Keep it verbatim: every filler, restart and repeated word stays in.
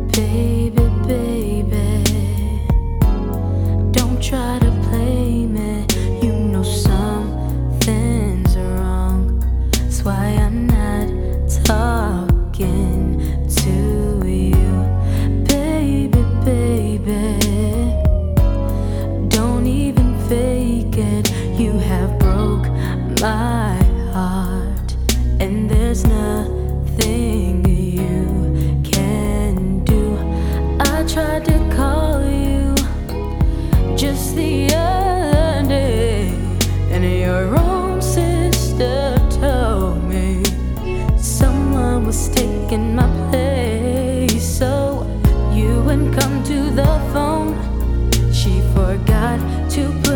Baby, baby, don't try to play me. You know something's wrong. That's why I'm not talking to you. Baby, baby, don't even fake it. You have broke my heart, and there's nothing you can do. I tried to call you just the other day, and your own sister told me someone was taking my place. So you wouldn't come to the phone. She forgot to